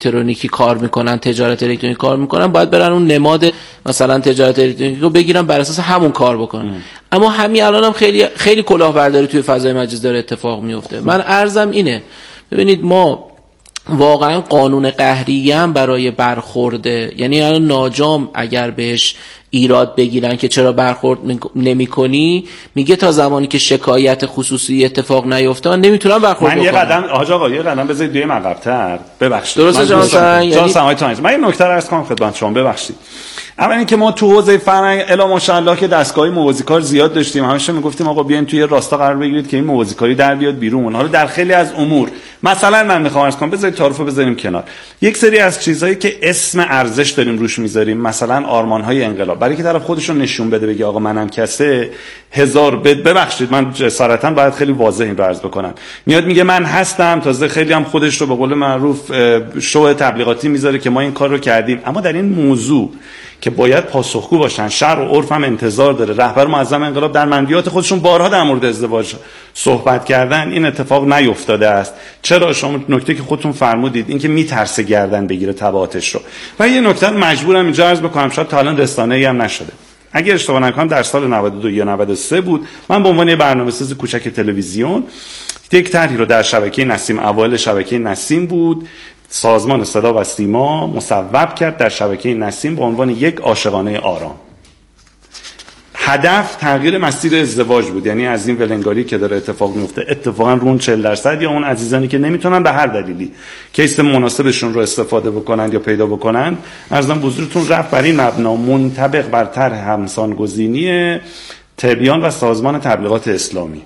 الکترونیکی کار میکنن، تجارت الکترونیکی کار میکنن، باید برن اون نماد مثلا تجارت الکترونیکی رو بگیرن، بر اساس همون کار بکنن. اما همین الانم خیلی خیلی کلاهبرداری توی فضای مجازی داره اتفاق میفته. من عرضم اینه، ببینید ما واقعا قانون قهری هم برای برخورده، یعنی الان ناجام اگر بهش ایراد بگیرن که چرا برخورد نمی کنی، میگه تا زمانی که شکایت خصوصی اتفاق نیفته من نمیتونم برخورد بکنم. من یه قدم حاج آقا یه قدم بذارید دوی عقب‌تر. ببخشید درسته جان سمای تانیز. من یه نکته عرض کنم خدمت شما، ببخشید. اول اینکه ما تو حوزه فرهنگ الا ماشاءالله که دستگاه موازیکار زیاد داشتیم، همیشه میگفتیم آقا بیاین توی راستا قرار بگیرید که این موازیکاری در بیاد بیرون. حالا در خیلی از امور، مثلا من میخوام عرض کنم، بذارید تعارفو بذاریم کنار، یک سری از چیزایی که اسم ارزش داریم روش میذاریم، مثلا آرمان‌های انقلاب، برای که طرف خودشون نشون بده بگه آقا منم کسه، هزار ببخشید من جسارتاً باید خیلی واضح این رو عرض بکنم، میاد میگه من هستم، تازه خیلی هم خودش رو به قول معروف شو تبلیغاتی میذاره که ما این کار رو کردیم. اما در این موضوع که باید پاسخگو باشن، شرع و عرف هم انتظار داره. رهبر معظم انقلاب در مندیات خودشون بارها در مورد ازدواج صحبت کردن، این اتفاق نیفتاده است. چرا؟ شما نکته که خودتون فرمودید، این که میترسه گردن بگیره تبعاتش رو. و یه نکته مجبورم اینجا عرض بکنم، شاید تا الان رسانه‌ای هم نشده، اگر اشتباه نکنم در سال 92 یا 93 بود، من به عنوان برنامه‌ساز کوچک تلویزیون یک طرحی رو در شبکه نسیم، اوایل شبکه نسیم بود، سازمان صدا و سیما مصوب کرد در شبکه نسیم به عنوان یک عاشقانه آرام. هدف تغییر مسیر ازدواج بود، یعنی از این ولنگاری که داره اتفاق میفته اتفاقا رون 40% یا اون عزیزانی که نمیتونن به هر دلیلی کیس مناسبشون رو استفاده بکنن یا پیدا بکنن، ارزم بزرگتون رفت بر این مبنا منطبق بر طرح همسانگزینی تبیان و سازمان تبلیغات اسلامی.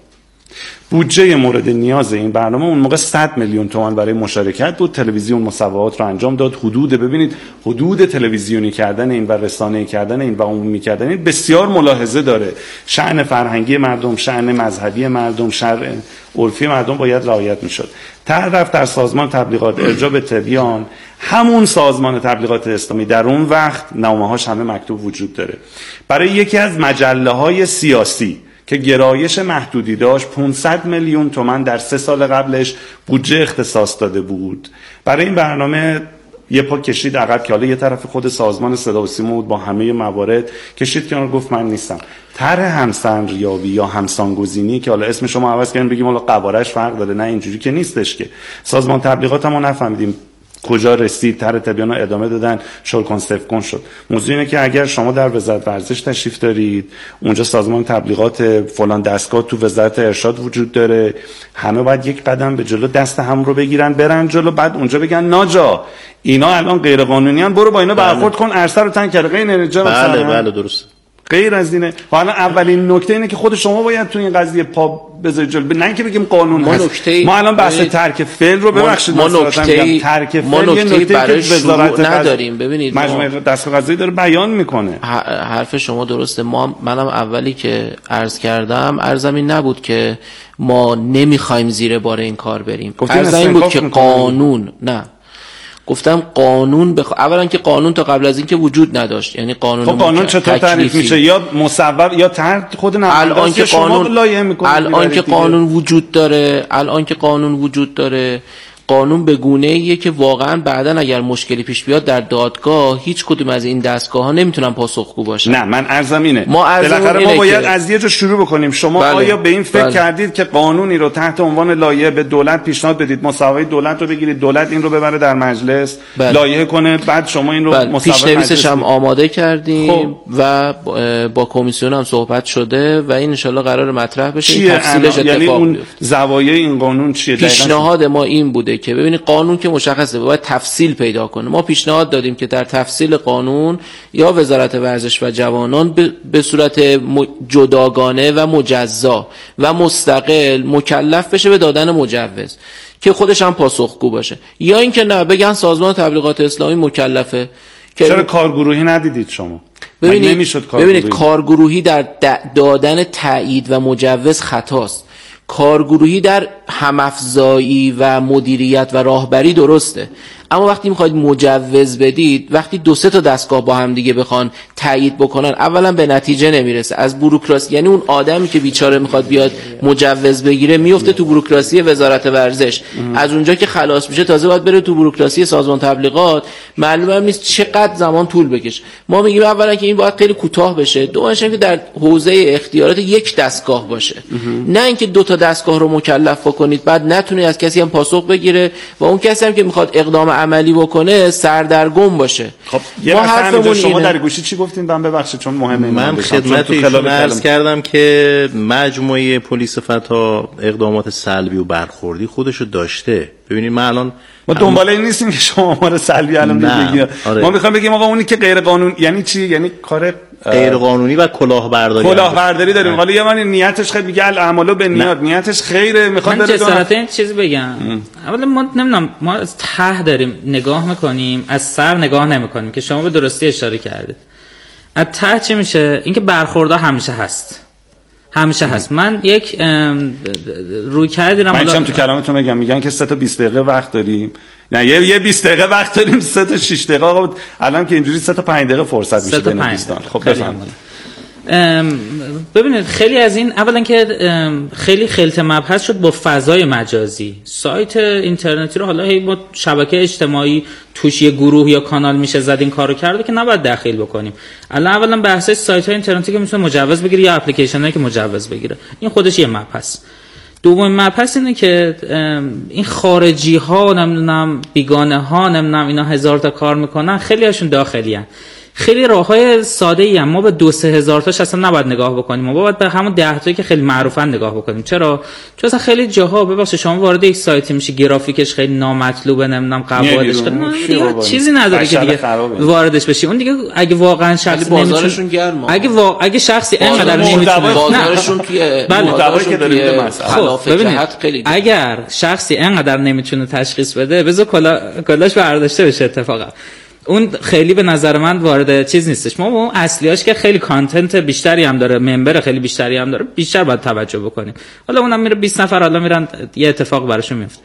بودجه مورد نیاز این برنامه اون موقع 100 میلیون تومان برای مشارکت بود. تلویزیون مصوبات رو انجام داد. ببینید حدود تلویزیونی کردن این و رسانه‌ای کردن این و عمومی کردن این بسیار ملاحظه داره. شأن فرهنگی مردم، شأن مذهبی مردم، شرع عرفی مردم باید رعایت میشد. طرف در سازمان تبلیغات ارجاع به تبیان، همون سازمان تبلیغات اسلامی در اون وقت نامه‌هاش همه مکتوب وجود داره، برای یکی از مجله‌های سیاسی که گرایش محدودی داشت 500 میلیون تومان در 3 سال قبلش بودجه اختصاص داده بود. برای این برنامه یه پا کشید عقب که حالا یه طرف خود سازمان صدا و سیما بود، با همه موارد کشید کنار، گفت من نیستم. طرح همسنریابی یا همسانگزینی که حالا اسم شما عوض کردین بگیم حالا قوارش فرق داره، نه اینجوری که نیستش که. سازمان تبلیغات هم نفهمیدیم کجا رسید، طرح تبیان رو ادامه دادن، شل سفکن شد. موضوع اینه که اگر شما در وزارت ورزش تشریف دارید، اونجا سازمان تبلیغات فلان دستگاه تو وزارت ارشاد وجود داره، همه باید یک قدم به جلو دست هم رو بگیرن برن جلو، بعد اونجا بگن ناجا اینا الان غیر قانونی ان، برو با اینا برخورد کن، عرصه رو تنگ کرده غیر اینجا. بله درست. غیر از اینه. حالا اولین نکته اینه که خود شما باید تو این قضیه پا بذارید جلو، نه اینکه بگیم قانون هست. ما الان بحث ترک فعل رو ببخشید ما نکته ترک فعل یه نکته که وزارت نداریم. ببینید مجموعه دستگاه قضایی داره بیان میکنه. حرف شما درسته. منم اولی که عرض کردم، عرضم این نبود که ما نمیخوایم زیر بار این کار بریم. عرضم این بود که قانون نه، گفتم قانون اولا که قانون تا قبل از این که وجود نداشت، یعنی قانون چطور تعریف میشه؟ یا مصوب یا طرح خود الان که قانون الان که قانون وجود داره، قانون به گونه‌ایه که واقعا بعداً اگر مشکلی پیش بیاد در دادگاه هیچ کدوم از این دستگاه‌ها نمیتونن پاسخگو باشن. نه من عرضم اینه بالاخره ما باید از یه جا شروع بکنیم. شما آیا به این فکر کردید که قانونی رو تحت عنوان لایحه به دولت پیشنهاد بدید، مصوبه دولت رو بگیرید، دولت این رو ببره در مجلس لایحه کنه، بعد شما این رو مصوبه پیش‌نویسش هم آماده کردیم و با کمیسیون هم صحبت شده و این ان شاءالله قرار مطرح بشه، تفصیلش اتفاق یعنی اون زوایای این قانون چیه؟ پیشنهاد ما این بوده که ببینید قانون که مشخصه باید تفصیل پیدا کنه. ما پیشنهاد دادیم که در تفصیل قانون یا وزارت ورزش و جوانان به صورت جداگانه و مجزا و مستقل مکلف بشه به دادن مجوز که خودش هم پاسخگو باشه، یا اینکه نه بگن سازمان تبلیغات اسلامی مکلفه. چرا کارگروهی ندیدید شما؟ ببینید کارگروهی در دادن تایید و مجوز خطاست. کارگروهی در همافزایی و مدیریت و راهبری درسته، اما وقتی میخواید مجوز بدید، وقتی 2-3 تا دستگاه با هم دیگه بخوان تایید بکنن، اولا به نتیجه نمیرسه. از بوروکراسی، یعنی اون آدمی که بیچاره میخواد بیاد مجوز بگیره میفته تو بوروکراسی وزارت ورزش، از اونجا که خلاص میشه تازه باید بره تو بوروکراسی سازمان تبلیغات، معلومه نیست چقدر زمان طول بکشه. ما میگیم اولا که این باید خیلی کوتاه بشه، دومش که در حوزه اختیارات یک دستگاه باشه، نه اینکه 2 تا دستگاه رو مکلف بکنید بعد نتونه از کسی هم پاسخ بگیره و اون کسی هم که میخواد اقدام عملی بکنه سردرگم باشه. خب یه لحظه شما در گوشی چی گفتین؟ من ببخشید چون مهمه. من خدمت ایشون عرض کردم که مجموعه پلیس فتا اقدامات سلبی و برخوردی خودشو داشته. ببینید ما الان ما دنبال این نیستیم که شما ما رو سلبی الان بگید. آره. ما میخوایم بگیم آقا اونی که غیر قانون، یعنی چی؟ یعنی کار غیر قانونی و کلاهبرداری داریم. حالا یه من نیتش خیلی میگه الاعمال بالنیات، نیتش خیره، میخواد بره جسارتا چیزی بگم. اولا ما نمیدونم، ما از ته داریم نگاه میکنیم، از سر نگاه نمیکنیم که شما به درستی اشاره کردید. از ته چی میشه؟ اینکه برخوردها همیشه هست. من یک روی کردم. من تو کلامتون میگن که 3 تا 20 دقیقه وقت داریم. نه یه 20 دقیقه وقت داریم، 3 تا 6 دقیقه الان که اینجوری 3 تا 5 دقیقه فرصت میشه بین دوستان. خب بفرمایید. ببینید خیلی از این اولا که خیلی خلط مبحث شد با فضای مجازی. سایت اینترنتی رو حالا با شبکه اجتماعی توش یه گروه یا کانال میشه زد این کارو کرده که نباید دخیل بکنیم. الان اولا بحث سایت های اینترنتی که میتونه مجوز بگیره یا اپلیکیشنایی که مجوز بگیره، این خودش یه مبحث. دومین مبحث اینه که این خارجی ها نمیدونم بیگانه ها نمیدونم اینا 1000 تا کار میکنن، خیلی هاشون داخلی هن. خیلی راههای ساده ای هم ما به 2-3 هزار تاش اصلا نباید نگاه بکنیم، ما باید به همون 10 تایی که خیلی معروفن نگاه بکنیم. چرا؟ چون اصلا خیلی جاها ببخشید شما وارد یک سایتی میشی گرافیکش خیلی نامطلوبه، نمیدونم قواعدش خیلی چیزی نداره که دیگه واردش بشی. اون دیگه اگه واقعا شخص بازارشون گرمه، اگه شخصی اینقدر نمیتونه بازارشون توی محتوایی که داریم خلاف جهت خیلی، اگر شخصی اینقدر نمیتونه تشخیص بده بذار کلاش برداشته بشه. اتفاقا اون خیلی به نظر من وارد چیز نیستش. ما اون اصلیاش که خیلی کانتنت بیشتری هم داره، ممبر خیلی بیشتری هم داره، بیشتر باید توجه بکنیم. حالا اونم میره 20 نفر حالا میرن یه اتفاق براشون میفته،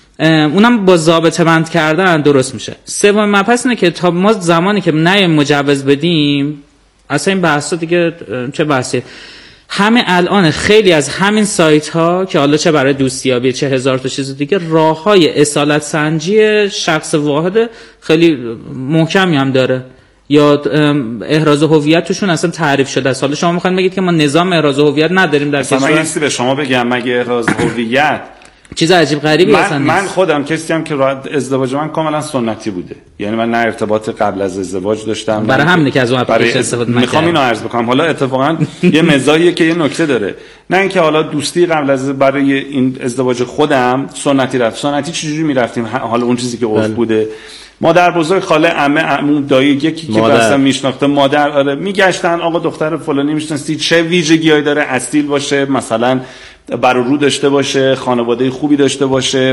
اونم با ضابطه بند کردن درست میشه. سومین مبحث اینه که تا ما زمانی که نه مجوز بدیم اصلا این بحثا دیگه چه بحثی. همه الان خیلی از همین سایت ها که حالا چه برای دوستیابی چه 1000 تا چیز دیگه، راههای اصالت سنجی شخص واحد خیلی محکمی هم داره، یا احراز هویت توشون اصلا تعریف شده است. حالا شما میخواین بگید که ما نظام احراز هویت نداریم در کشور؟ من یه به شما بگم، مگه احراز هویت چیز عجیب غریبی اصلا نیست. من خودم کسی هم که ازدواج من کاملا سنتی بوده، یعنی من نه ارتباط قبل از ازدواج داشتم، برای همینه که از اون اپلیکیشن استفاده نکردم. میخوام اینو عرض بکنم. حالا اتفاقا یه مزاییه که یه نکته داره، نه اینکه حالا دوستی قبل از برای این ازدواج خودم سنتی رفت. سنتی چجوری میرفتیم؟ حالا اون چیزی که عرف بوده، مادر بزرگ، خاله، عمه، عمو، دایی، یکی که مثلا میشناخته، مادر، آره میگشتن آقا دختر فلانی میشناسی چه ویژگیایی داره، اصیل باشه، مثلا بر و رو داشته باشه، خانواده خوبی داشته باشه،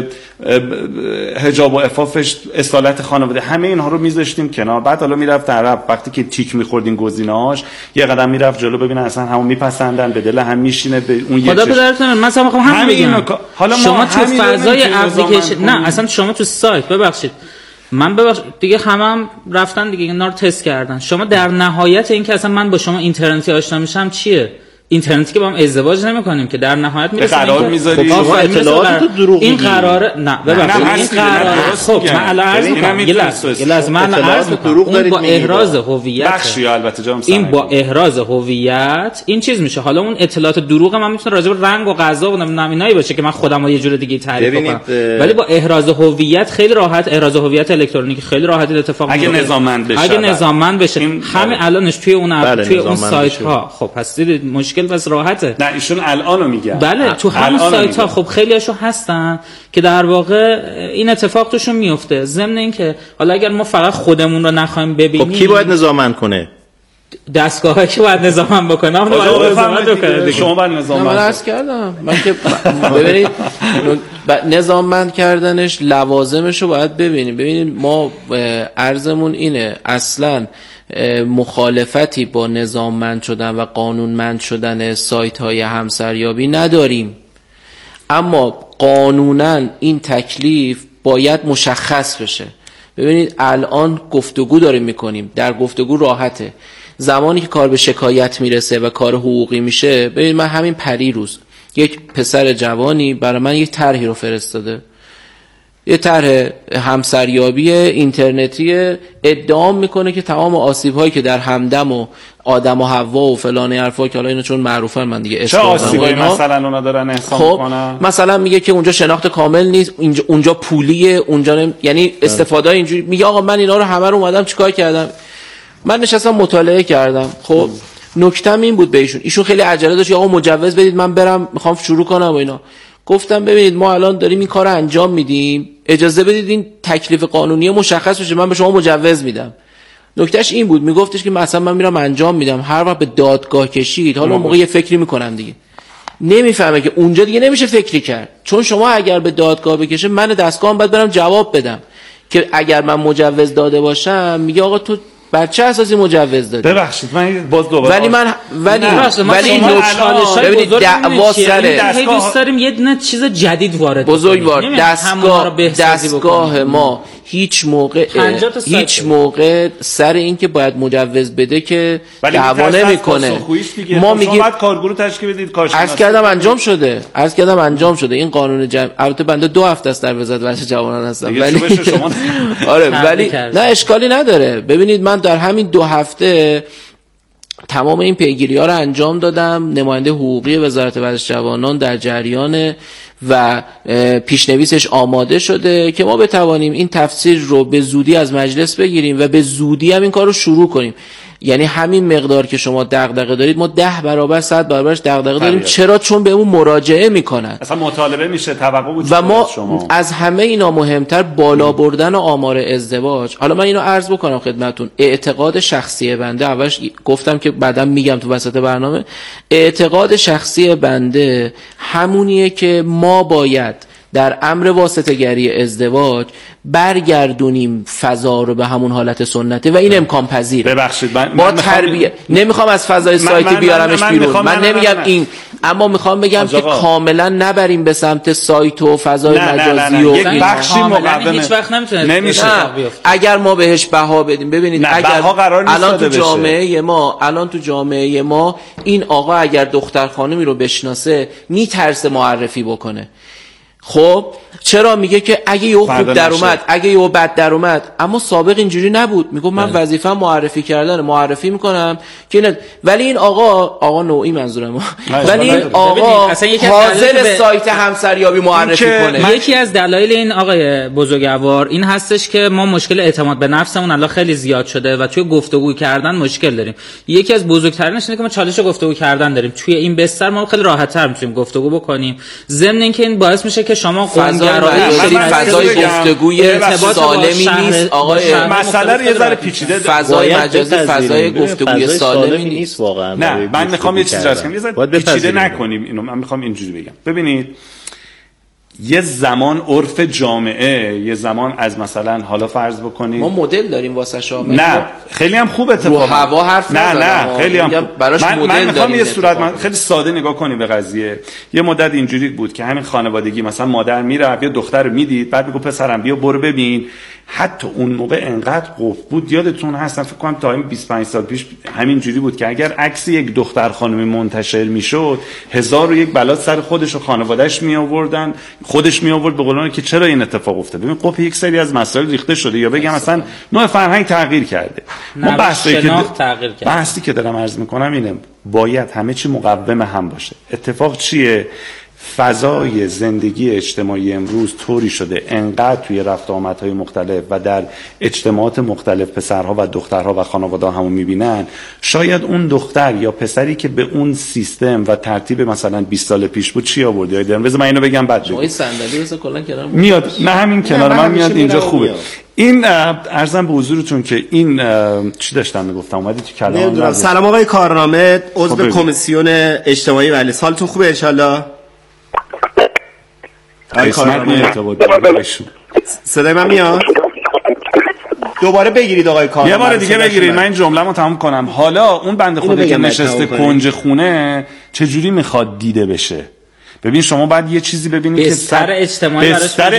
حجاب و عفافش، اصالت خانواده، همه اینها رو میذاشتیم کنار. بعد حالا میرفت عرب، وقتی که تیک میخوردین گزینه‌هاش یه قدم میرفت جلو ببینن اصلا همون میپسندن، به دل هم میشینه، به اون یه خدا پدرتون. من مثلا میخوام همین بگم، حالا شما تو فضای اپلیکیشن، نه اصلا شما تو سایت، ببخشید من دیگه همم رفتن دیگه اینا رو تست کردن. شما در نهایت این که اصلا من با شما اینترنتی آشنا میشم چیه؟ اینترنتی که با هم ازدواج نمی‌کنیم که در نهایت میرسیم قرار می‌ذاری اطلاعات دروغ این قراره نه ببخشید این قراره. خب من الان عرض می‌کنم یه لحظه من عرض می‌کنم با احراز هویت بخشی البته جام این با احراز هویت این چیز میشه. حالا اون اطلاعات دروغ من میتونه راجع به رنگ و غذا و نمینایی باشه که من خودم رو یه جور دیگه تعریف کنم، ولی با احراز هویت خیلی راحت، احراز هویت الکترونیکی خیلی راحت اتفاق میفته اگه نظاممند بشه. همه الانش توی اون توی اون سایت ها. خب پس مشکل بس راحته. نه ایشون الانو میگه. بله تو همون سایت ها خب خیلی هاشو هستن که در واقع این اتفاق توشون میفته. ضمن این که حالا اگر ما فقط خودمون رو نخوایم ببینیم، خب کی باید نظاممند کنه؟ دستگاه‌ها که باید نظاممند بکنه. شما باید نظاممند. من عرض کردم من که ببینید نظاممند کردنش لوازمش رو باید ببینید ما عرضمون اینه اصلاً مخالفتی با نظاممند شدن و قانونمند شدن سایت های همسریابی نداریم، اما قانونا این تکلیف باید مشخص بشه. ببینید الان گفتگو داریم میکنیم، در گفتگو راحته. زمانی که کار به شکایت میرسه و کار حقوقی میشه، ببینید من همین پریروز یک پسر جوانی برای من یک طرحی رو فرستاده، یه طرح همسریابی اینترنتی، ادعا میکنه که تمام آسیب‌هایی که در همدم و آدم و حوا و فلان حرفا که حالا اینا چون معروفن من دیگه چه آسیبایی مثلا اونا دارن احسان میکنن؟ مثلا میگه که اونجا شناخت کامل نیست، اونجا پولیه، اونجا یعنی استفاده اینجوری. میگه آقا من اینا رو همه رو اومدم چیکار کردم؟ من نشستم مطالعه کردم. خب نکتم این بود به ایشون خیلی عجله داشت، آقا مجوز بدید من برم میخوام شروع کنم و اینا. گفتم ببینید ما الان داریم این کارو انجام میدیم، اجازه بدید این تکلیف قانونی مشخص بشه، من به شما مجوز میدم. نکتهش این بود، میگفتش که مثلا من میرم انجام میدم، هر وقت به دادگاه کشید حالا اون موقع یه فکری میکنم دیگه. نمیفهمه که اونجا دیگه نمیشه فکری کرد، چون شما اگر به دادگاه بکشه من دستگاهم باید برم جواب بدم که اگر من مجوز داده باشم. میگه آقا تو بر چه اساسی مجوز دادی؟ ببخشید من باز دوباره ولی این ببینید دعوا سره دوست داریم یه دونه چیز جدید وارد بزرگوار دستگاه ما هیچ موقع سر این که باید مجوز بده که دعوا نمیکنه. ما میگیم بعد کارگروه تشکیل بدید کارشناس. عرض کردم انجام شده این قانون البته بنده 2 هفته است در وزارت ورزش جوانان هستم، ولی آره ولی نه اشکالی نداره. ببینید من در همین 2 هفته تمام این پیگیری‌ها رو انجام دادم. نماینده حقوقی وزارت ورزش جوانان در جریان و پیشنویسش آماده شده که ما بتوانیم این تفسیر رو به زودی از مجلس بگیریم و به زودی هم این کار رو شروع کنیم. یعنی همین مقدار که شما دغدغه دارید ما 10 برابر 100 برابرش دغدغه داریم. چرا؟ چون به اون مراجعه میکنن، اصلا مطالبه میشه، توقع بود. و ما از همه اینا مهمتر بالا بردن آمار ازدواج. حالا من اینو عرض بکنم خدمتتون، اعتقاد شخصی بنده، اولش گفتم که بعدم میگم تو وسط برنامه، اعتقاد شخصی بنده همونیه که ما باید در امر واسطه‌گری ازدواج برگردونیم فضا رو به همون حالت سنتی و این امکان پذیره. ببخشید با تربیت نمیخوام از فضای سایتی بیارمش بیرون، من نمیگم این، اما میخوام بگم که کاملا نبریم به سمت سایت و فضای مجازی و یک بخشی مقدمه هیچ وقت نمیشه. اگر ما بهش بها بدیم، ببینید اگر الان تو جامعه ما این آقا اگر دختر خانمی رو بشناسه میترسه معرفی بکنه. خب چرا؟ میگه که اگه یه خوب در اومد، اگه یه بد در اومد. اما سابق اینجوری نبود، میگه من وظیفه معرفی کردن، معرفی میکنم که نه. ولی این آقا نوعی منظورم، ولی این آقا حاضر سایت همسریابی معرفی کنه. یکی از دلایل این آقای بزرگوار این هستش که ما مشکل اعتماد به نفسمون الان خیلی زیاد شده و توی گفتگو کردن مشکل داریم. یکی از بزرگترینش اینه که ما چالش گفتگو کردن داریم. توی این بستر ما خیلی راحت‌تر میتونیم گفتگو بکنیم، ضمن اینکه این باعث میشه که شما فضای گفتگوی سالمی نیست. آقای مسئله یه ذره پیچیده، فضای مجازی فضای گفتگوی سالمی نیست واقعا. نه من میخوام یه چیزی عرض کنم، یه ذره پیچیده نکنیم اینو. من میخوام اینجوری بگم، ببینید یه زمان عرف جامعه، یه زمان از مثلا حالا فرض بکنید ما مدل داریم واسه شما. نه خیلی هم خوب اتفاقا رو هوا حرف نه خیلی هم براش من میخوام یه صورت من خیلی ساده نگاه کنیم به قضیه. یه مدت اینجوری بود که همین خانوادگی مثلا مادر میره یا دختر میدید، بعد میگه پسرم بیا برو ببین. حتی اون موقع انقدر قفل بود، یادتون هست فکر کنم تا 25 سال پیش همین جوری بود که اگر عکس یک دختر خانمی منتشر میشد 1001 بلا سر خودش و خانواده‌اش می آوردن، خودش می آورد به قولن که چرا این اتفاق افتاد. ببین قفل یک سری از مسائل ریخته شده، یا بگم مثلا نوع فرهنگ تغییر کرده. ما بحثی که دارم عرض میکنم اینه، باید همه چی مقوم هم باشه. اتفاق چیه؟ فضای زندگی اجتماعی امروز طوری شده انقدر توی رفت آمدهای مختلف و در اجتماعات مختلف پسرها و دخترها و خانواده همون میبینن، شاید اون دختر یا پسری که به اون سیستم و ترتیب مثلا 20 سال پیش بود چی آوردی؟ بذار من اینو بگم بعد بگم. این صندلی واسه کلا کنار میاد، نه همین کنار من میاد اینجا خوبه. این عرضم به حضورتون که این چی داشتم میگفتم اومدی تو کلام. سلام آقای کارنامه، عضو کمیسیون اجتماعی ولی حالتون خوبه ان شاء الله؟ صدای من میاد؟ دوباره بگیرید آقای کارنامه، یه بار دیگه بگیرید من این جمله‌مو تموم کنم. حالا اون بنده خدا که نشسته کنج خونه چجوری میخواد دیده بشه؟ ببین شما باید یه چیزی ببینید که بستر اجتماعی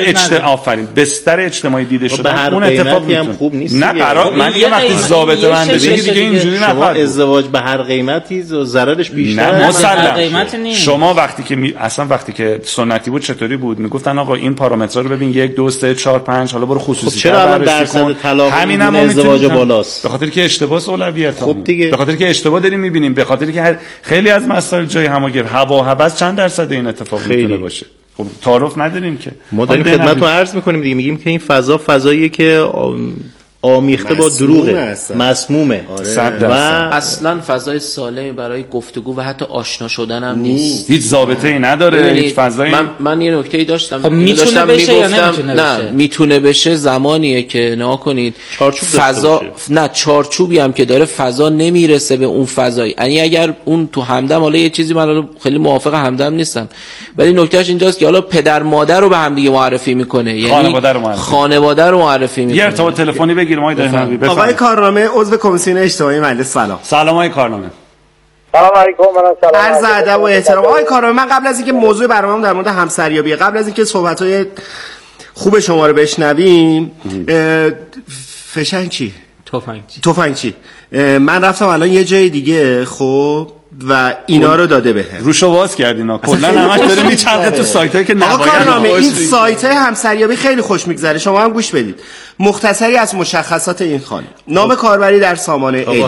بستر اجتماعی دیده شده اون اتفاقی هم خوب نیست. نه قرار من یه وقتی ضابط من دیگه اینجوری نخواهد ازدواج به هر قیمتی ضررش بیشتره. نه مسلم شما وقتی که اصلا وقتی که سنتی بود چطوری بود میگفتن آقا این پارامترها رو ببین 1 2 3 4 5 حالا برو خصوصی چرا الان درصد طلاق همین ازدواج بالاست؟ به خاطر که اشتباه اولویت خب دیگه به خاطر که اشتباه داریم میبینیم، به خاطر که خیلی از مسائل جای هماگیر هوا هوس چند درصد این اتفاق میتونه باشه. خب تعارف نداریم که ما داریم خدمتتون عرض میکنیم دیگه، میگیم که این فضاییه که آمیخته با دروغه، مسمومه و اصلا فضای سالمی برای گفتگو و حتی آشنا شدن هم نیست. هیچ ضابطه‌ای نداره، هیچ فضایی. من یه نکته‌ای داشتم. خب میتونه بشه یا نمیتونه بشه؟ نه میتونه بشه زمانیه که نها کنید فضا نه چارچوبی هم که داره فضا نمیرسه به اون فضایی. یعنی اگر اون تو همدم، حالا یه چیزی من خیلی موافق همدم نیستم، ولی نکتهش اینجاست که حالا پدر مادر رو به هم دیگه معرفی میکنه، یعنی خانواده رو معرفی میکنه. یه ارتباط تلفنی بگیر ما آقای کارنامه عضو کمیسیون اجتماعی مجلس. سلام آقای کارنامه. سلام علیکم. عرض ادب و احترام آقای کارنامه، من قبل از اینکه موضوع برنامه‌ام در مورد همسریابیه، قبل از اینکه صحبت‌های خوب شما رو بشنویم، فشنگ چی؟ تفنگ چی؟ من رفتم الان یه جای دیگه، خب و اینا رو داده بهم. روشو باز کردینا کلا همش داره میچرخه تو سایتایی که نباید. این سایت‌های همسریابی خیلی خوش میگذره، شما هم گوش بدید. مختصری از مشخصات این خانم: نام کاربری در سامانه ای،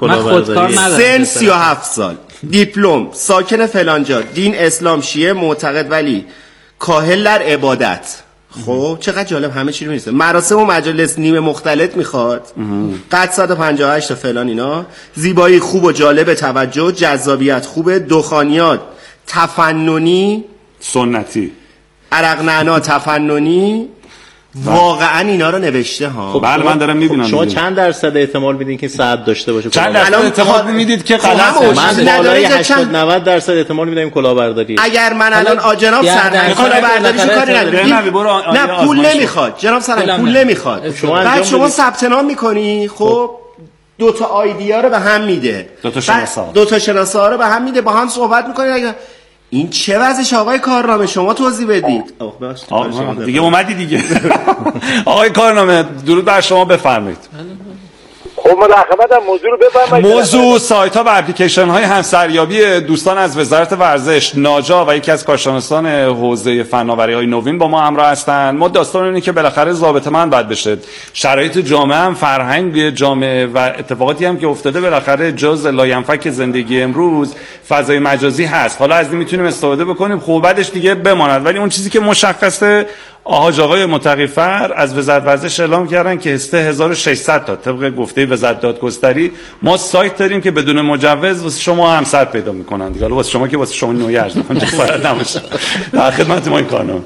سن 37 سال، دیپلم، ساکن فلانجا، دین اسلام، شیعه معتقد ولی کاهل در عبادت. خب چقدر جالب، همه چی رو می‌نویسه. مراسم و مجالس نیمه مختلط میخواد، قد 158 تا فلان اینا، زیبایی خوب و جالب توجه، جذابیت خوبه، دخانیات تفننی سنتی، عرق نعنا تفننی. واقعا اینا رو نوشته ها. خب بله من دارم میبینم. شما چند درصد احتمال میدین که ساعت داشته باشه؟ چند درصد احتمال میدید که غلطه؟ من بالای 80 90% احتمال میدم کلاهبرداری. اگر من الان جناب سرهنگ کلاهبرداریشو کاری ندارم. نه پول نمیخواد جناب سرهنگ، پول نمیخواد. بعد شما ثبت نام میکنی، خب دو تا آیدیا رو به هم میده، دو تا شناسه رو به هم میده، با هم صحبت میکنید. این چه وضعش آقای کارنامه؟ شما توضیح بدید. دیگه اومدی دیگه. آقای کارنامه درود بر شما، بفرمایید. خب مراقبت موضوع رو بفرمایید. موضوع سایت ها و اپلیکیشن های همسریابی دوستان از وزارت ورزش، ناجا و یکی از کارشناسان حوزه فناوری های نوین با ما همراه هستند. ما داستان اینه که بالاخره ضابطه‌مند باید بشه. شرایط جامعه هم، فرهنگ جامعه و اتفاقاتی هم که افتاده بالاخره جز لاینفک زندگی امروز فضای مجازی هست. حالا از این میتونیم استفاده بکنیم، خوب بعدش دیگه بماند. ولی اون چیزی که مشخصه، آقای متقی‌فر از وزارت ورزش اعلام کردن که 1600 تا طبق گفته وزارت دادگستری ما سایت داریم که بدون مجوز واسه شما همسر پیدا میکنن دیگه. حالا واسه شما که واسه شما نوعی ارز فرض نمیشه. در خدمت ما این کارنامه.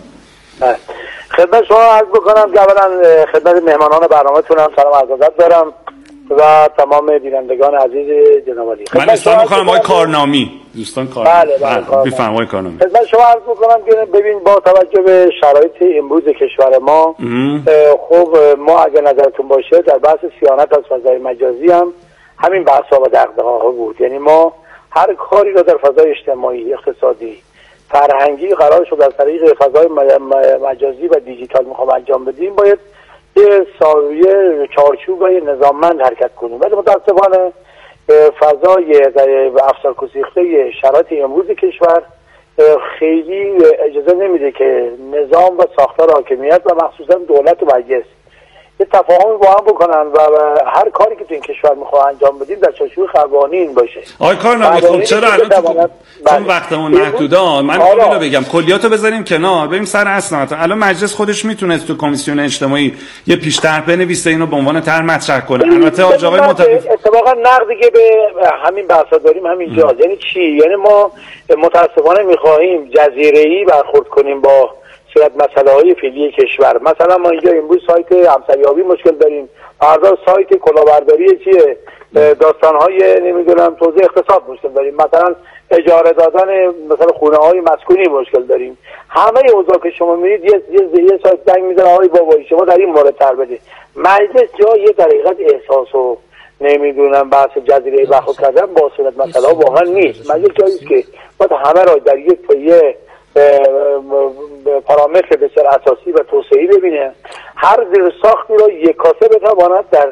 خدمت شما عرض بکنم که اولا خدمت مهمانان برنامه‌تونم سلام عرض ادب دارم و تمام بینندگان عزیز جناب علی. من استفاده می‌کنم آقای کارنامی، دوستان کارنامی. بله بفرمایید کارنامی. خدمت شما عرض می‌کنم که ببین با توجه به شرایط امروز کشور ما، خب ما اگه نظرتون باشه در بحث صیانت از فضای مجازی هم همین بحث‌ها و دغدغه‌ها بود. یعنی ما هر کاری رو در فضای اجتماعی، اقتصادی، فرهنگی قرار شد از طریق فضای مجازی و دیجیتال می‌خوام انجام بدیم، باید یه سایه چارچوب و نظاممند حرکت کنیم. ولی متاسفانه فضای افسر گسیخته شرایط امروز کشور خیلی اجازه نمیده که نظام و ساختار حاکمیت و مخصوصا دولت و مجلس یه تفاهمی با هم بکنن و هر کاری که تو این کشور میخواه انجام بدیم در چارچوب قوانین باشه. آقای کارنامه خب چرا الان چون وقتمون محدوده، من اینو بگم کلیاتو بذاریم کنار، بریم سر اصل. الان مجلس خودش میتونه تو کمیسیون اجتماعی یه پیش‌طرح بنویسه، اینو به عنوان طرح مطرح کنه. البته آقای متقی اتفاقا نقدی که به همین بحثا داریم همینجا. یعنی چی؟ یعنی ما متاسفانه میخواهیم جزیره‌ای برخورد کنیم با صورت مسئله های فعلی کشور. مثلا ما اینجا امروز سایت همسریابی مشکل داریم، فردا سایت کلاهبرداری چیه، داستان های نمیدونم توزیع اقتصاد مشکل داریم، مثلا اجاره دادن مثلا خونه های مسکونی مشکل داریم. همه اوضاع که شما میرید یه سایت زنگ میزنه آقای بابایی شما در این مورد تر بده. مجلس جا یه طریقت احساس و نمیدونم بحث جزیره برخورد کردن با صورت مسئله واقعا نیست. مجلس جایی است که باید همه را در یک پایه پارامتر بسیار اساسی و توسعه‌ای ببینه، هر زیر ساختی رو یک کاسه بتواند در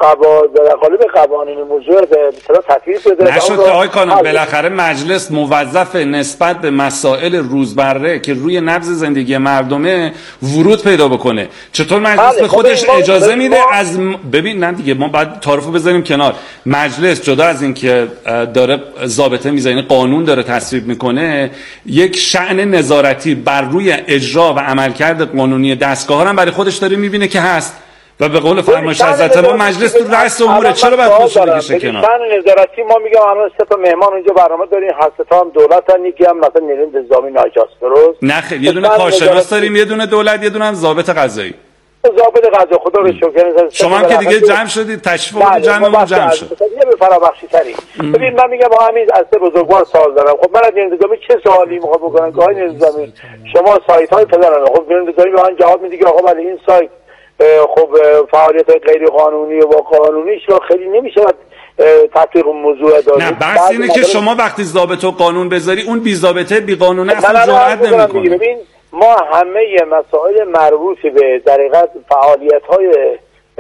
قالب قوانین موضوع به اصطلاح تطبیق بده. نشد که آقای کانون بالاخره مجلس موظف نسبت به مسائل روزمره که روی نبض زندگی مردمه ورود پیدا بکنه. چطور مجلس به خودش اجازه میده از ببین نه دیگه، ما بعد تعارفو بذاریم کنار. مجلس جدا از این که داره ضابطه میزنه، قانون داره تصویب میکنه، یک شأن نظارتی بر روی اجرا و عملکرد قانونی دستگاه‌ها هم برای خودش داره میبینه که هست. و به قول فرمایش حضرت ما مجلس تو رأس اموره، چرا باید خودش رو بکشه کنار؟ من نظارتی ما میگم الان 3 تا مهمان اینجا برنامه داریم، هر 3 تا هم دولتن، یکی هم مثلا نیروی انتظامی ناجاست، درست؟ نه خیر، یه دونه کارشناس داریم، یه دونه دولت، یه دونه هم ضابط قضایی. ضابط قضایی خدا رو شکر. شما هم که دیگه جمع شدید، تشریف آوردید، جمعمون جمع شد. یه به فرابخشی تری. ببین من میگم با همین از 3 بزرگوار سوال دارم. خب من از نیروی انتظامی چه سوالی میخوام بکنم که نیروی انتظامی شما سایت‌های پدرانه، خب نیروی انتظامی به من جواب میده که آقا ولی این سایت خب فعالیت غیر قانونی و قانونیش رو خیلی نمیشه تطبیق موضوع داره. نه بحث اینه که شما وقتی ضابط و قانون بذاری اون بی ضابطه بی قانونه اصلا جرئت نمیکنه. ببین ما همه مسائل مربوط به در حقیقت فعالیت‌های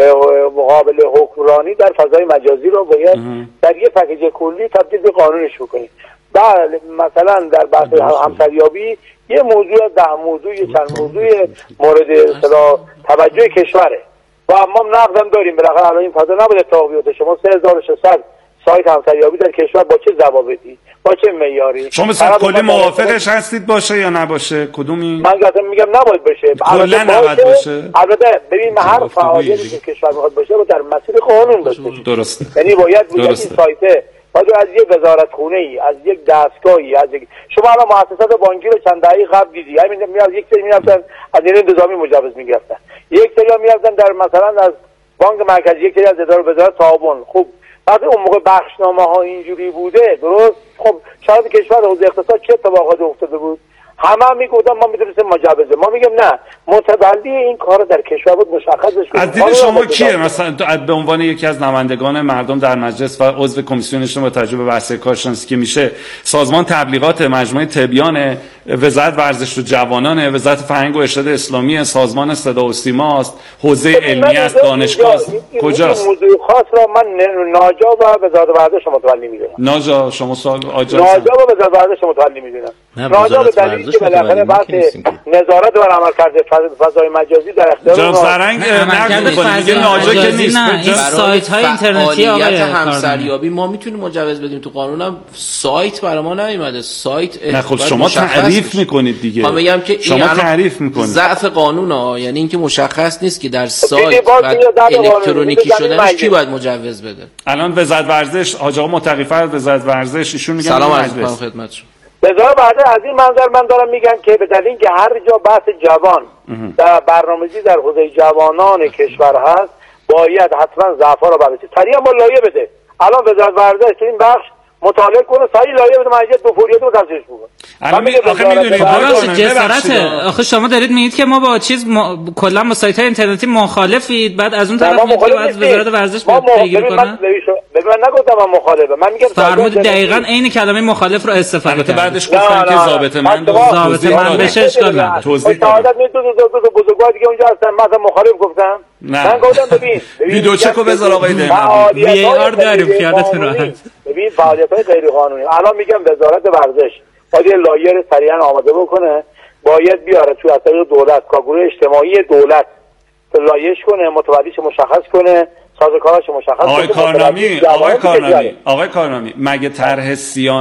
مقابل حکمرانی در فضای مجازی رو باید در یه پکیج کلی تبدیل به قانونش بکنیم. بله مثلا در بحث همسریابی یه موضوع 10 موضوع چند موضوع مورد اصطلاح توجه کشوره و ما نقدم داریم، بالاخره الان این فضا نباید اتفاق بیفته. شما 3600 سایت همسریابی در کشور با چه ضوابطی، با چه معیاری؟ شما مثلا کلی موافقش هستید باشه یا نباشه؟ کدومی؟ من اصلا میگم نباید باشه، کلا نباید باشه. البته ببین هر فعالیتی که کشور میخواد باشه رو در مسیر قانون باشه. درسته. یعنی باید این سایت باید از یک وزارتخونه‌ای، از یک دستگاهی، از یک شما الان مؤسسات بانکی رو چند دهه قبل دیدی، همین میاد یک سری میرفتن از نیروی انتظامی مجوز میگرفتن، یک سری میرفتن در مثلا از بانک مرکزی، یک سری از وزارت تعاون. خب وقتی اون موقع بخشنامه‌ها اینجوری بوده، درست؟ خب شاید کشور حوزه اقتصاد چه اتفاقاتی افتاده بود؟ همه میگفتن ما میدونستیم مجوزه، ما میگم نه، متولی این کار در کشور بود مشخصش کنید. از دید شما کیه مثلا به عنوان یکی از نمایندگان مردم در مجلس و عضو کمیسیون اجتماعی با توجه به بحث کارشناسی که میشه، سازمان تبلیغات، مجموعه تبیان، وزارت ورزش و جوانان، وزارت فرهنگ و ارشاد اسلامی، سازمان صدا و سیما است، حوزه علمی است، دانشگاه است، کجاست؟ موضوع خاص را من ناجا و وزارت ورزش متولی میدونم. ناجا شما سوال آجا ناجا و وزارت ورزش متولی میدونم. ناجا به دلیلی که بالاخره بحث نظارت بر عملکرد فضای مجازی در اختیار جناب سرنگ نقد می‌کنه، میگه ناجا که نیست. این سایت‌های اینترنتی آقای همسریابی ما میتونیم مجوز بدیم، تو قانونم سایت برای ما نیومده. سایت نه خب شما تعریف میکنید دیگه. من میگم که شما تعریف میکنید ضعف قانون یعنی اینکه مشخص نیست که در سایت الکترونیکی شدنش کی باید مجوز بده. الان وزارت ورزش حاج آقا متقی‌فر وزارت ورزش ایشون میگن سلام عرض می‌کنم خدمتتون. وزارت ورزش از این منظر من دارم میگم که به دلیل اینکه هر جا بحث جوان در برنامه‌ریزی در حوزه جوانان کشور هست باید حتما ضعف‌ها رو بررسی سریع با لایحه بده. الان وزارت ورزش این بخش مطالعه کنه، سریع لایحه بده، مجلس دو فوریت رو تصویب کنه. الان میدونید جسارته. آخه شما دارید میگید که ما با چیز کلا با سایت‌های اینترنتی مخالفید، بعد از اون طرف میگید بعد وزارت ورزش پیگیری کنه. ببین من نگفتم من مخالفم، من میگم فرمود دقیقاً عین کلمه مخالف رو استفاده کرد. بعدش گفتن که ضابطه من بشه اشکال نداره. توضیح سعادت میدونید دو بزرگوار دیگه اونجا هستن، من مخالف گفتم. من گفتم ببین ویدیو چکو بذار آقای وی آر داریم خیالتون راحت. ببین فعالیت‌های غیر قانونی الان میگم وزارت ورزش باید لایحه سریعا آماده بکنه، باید بیاره تو اصل دولت کارگروه اجتماعی دولت لایحه‌اش کنه، متولیش مشخص کنه، سازوکارش مشخص کنه. آقای کارنامی مگه طرح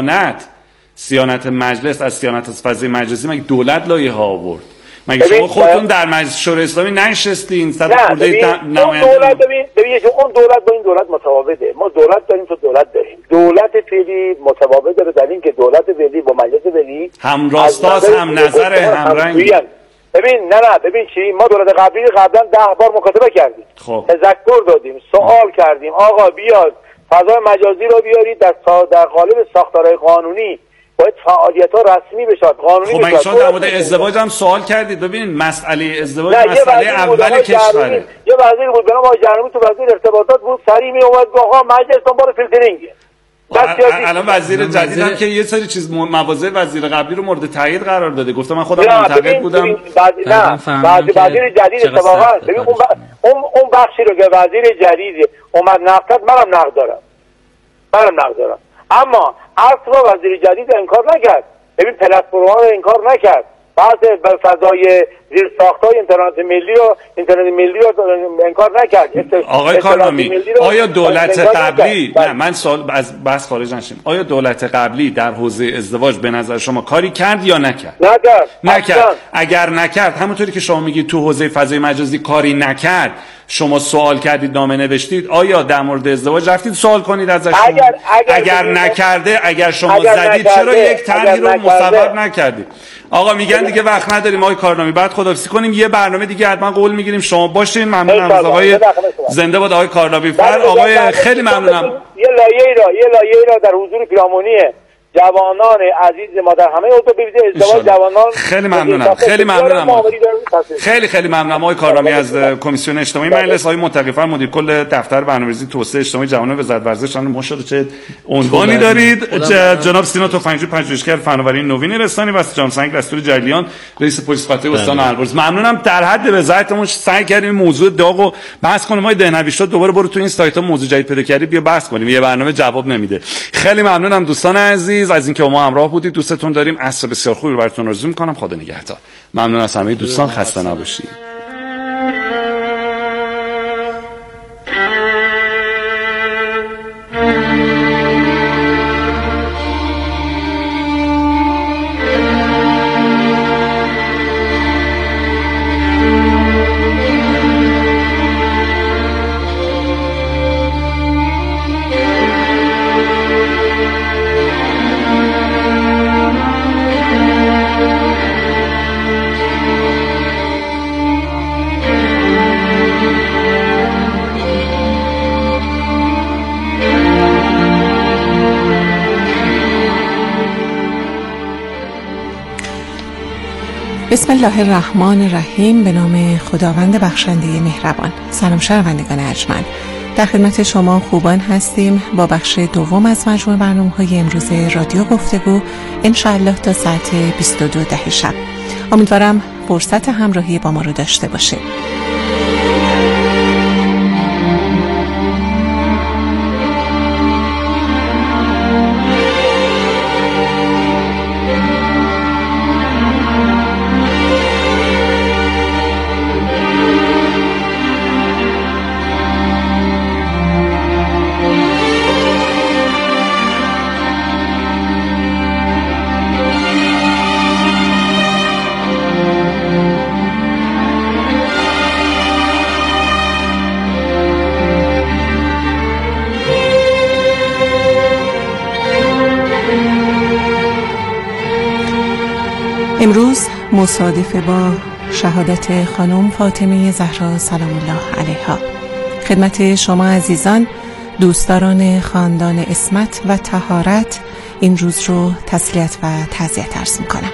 صیانت مجلس از صیانت از فضای مجازی مگه دولت لایحه آورد؟ مگه شما خودتون در مجلس شورای اسلامی ننشستین؟ صد خورده نماینده ببین اون دولت با این دولت متفاوته. ما دولت داریم تو دولت داریم. دولت فعلی متفاوت داره در این که دولت فعلی با مجلس فعلی هم راستاست، هم نظر، هم رنگ. ببین چی، ما دولت قبلا 10 بار مکاتبه کردیم، تذکر دادیم، سوال کردیم آقا بیاد فضای مجازی رو بیارید در قالب ساختارهای قانونی، باید فعالیت‌ها رسمی بشه، قانونی بشه. خب شما در مورد ازدواج هم سوال کردید. ببینید مسئله ازدواج مسئله اول کشوره. یه وزیر بود به نام آقای جرمی تو وزیر ارتباطات بود، سریع می اومد گفت آقا مجلس دنبال فیلترینگه. الان وزیر جدیدم که یه سری چیز مواضع وزیر قبلی رو مورد تایید قرار داده. گفتم من خودم منتقد بودم. وزیر جدید اتفاقا ببین اون بخشی رو که وزیر جدید اومد نقد کرد منم نقد دارم. اما اصلا وزیر جدید انکار نکرد. ببین پلتفرم رو انکار نکرد. بعض فضای زیر ساختای اینترنت ملی رو انکار نکرد. آقای کارنامی، آیا دولت قبلی نه من سوال از بحث خارج نشیم، آیا دولت قبلی در حوزه ازدواج به نظر شما کاری کرد یا نکرد؟ نکرد. اگر نکرد، همونطوری که شما میگید تو حوزه فضای مجازی کاری نکرد، شما سوال کردید، نامه نوشتید، آیا در مورد ازدواج رفتید سوال کنید ازش؟ اگر نکرده، اگر شما زدید، چرا یک تغییر رو مصوب نکردید؟ آقا میگن دیگه وقت نداریم آقای کارنامی، بعد خداحافظی کنیم. یه برنامه دیگه حتما قول میگیریم شما باشین. ممنونم از آقای زنده باد آقای کارنامی فر. آقای خیلی ممنونم. یه لایه‌ای را در حضور پیرامونی جوانان عزیز ما در همه اتوبیس ازدواج جوانان. خیلی ممنونم. خیلی ممنونم آقای کارنامی از کمیسیون اجتماعی مجلس. آقای متقی مدیر کل دفتر برنامه‌ریزی توسعه اجتماعی جوانان وزارت ورزش. ماشاءالله چه عنوانی دارید. جناب سینا تفنگچی پژوهشگر فناوری نوین رسانی و جان سنگ دستور جلیان رئیس پلیس خاطر استان البرز. ممنونم. در حد رضایتمون سعی کردیم موضوع داغو بحث کنیم. ما دهنوی شد دوباره برو تو این سایت‌ها موضوع جدید پیدا کردی بیا بحث کنیم. یه برنامه جواب نمیده. خیلی ممنونم دوستان عزیز از اینکه ما همراه بودید. دوستتون داریم. عصر بسیار خوبی براتون آرزو می‌کنم. خدا نگهدار. ممنون از همه دوستان. خسته نباشید. بسم الله الرحمن الرحیم. به نام خداوند بخشنده مهربان. سلام شنوندگان ارجمند، در خدمت شما خوبان هستیم با بخش دوم از مجموع برنامه‌های امروز رادیو گفتگو، انشاءالله تا ساعت 22 شب. امیدوارم فرصت همراهی با ما رو داشته باشید. امروز مصادف با شهادت خانم فاطمه زهرا سلام الله علیها، خدمت شما عزیزان دوستداران خاندان عصمت و طهارت این روز رو تسلیت و تعزیت عرض می‌کنم.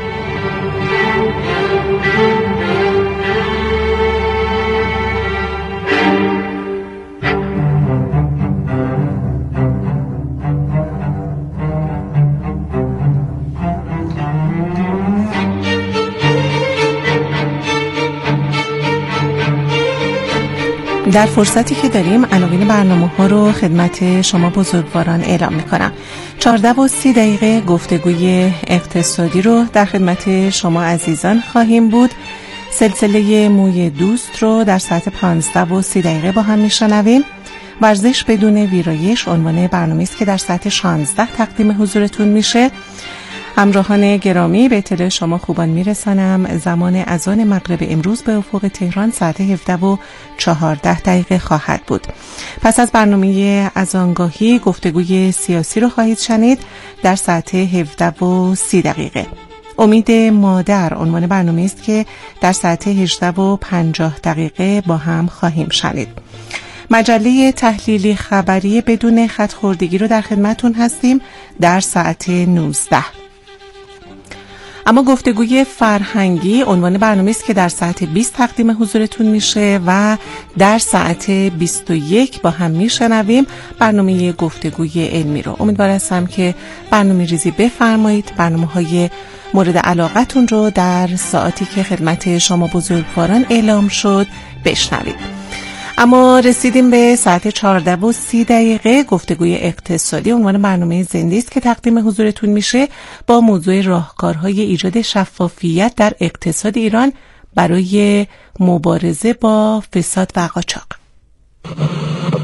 در فرصتی که داریم عناوین برنامه‌ها رو خدمت شما بزرگواران اعلام می‌کنم. 14:30 گفتگوی اقتصادی رو در خدمت شما عزیزان خواهیم بود. سلسله موی دوست رو در ساعت 15:30 با هم میشنویم. ورزش بدون ویرایش عنوان برنامه‌ای است که در ساعت 16 تقدیم حضورتون میشه. همراهان گرامی، به اطلاع شما خوبان میرسانم زمان اذان مغرب امروز به افق تهران ساعت 17:14 خواهد بود. پس از برنامه اذانگاهی گفتگوی سیاسی رو خواهید شنید در ساعت 17:30. امید مادر عنوان برنامه است که در ساعت 18:50 با هم خواهیم شنید. مجله تحلیلی خبری بدون خط‌خوردگی رو در خدمتون هستیم در ساعت 19. اما گفتگوی فرهنگی عنوان برنامه است که در ساعت 20 تقدیم حضورتون میشه و در ساعت 21 با هم میشنویم برنامه گفتگوی علمی رو. امیدوار هستم که برنامه ریزی بفرمایید، برنامه‌های مورد علاقتون رو در ساعتی که خدمت شما بزرگواران اعلام شد بشنوید. اما رسیدیم به ساعت 14:30 گفتگوی اقتصادی عنوان برنامه زنده است که تقدیم حضورتون میشه با موضوع راهکارهای ایجاد شفافیت در اقتصاد ایران برای مبارزه با فساد و قاچاق.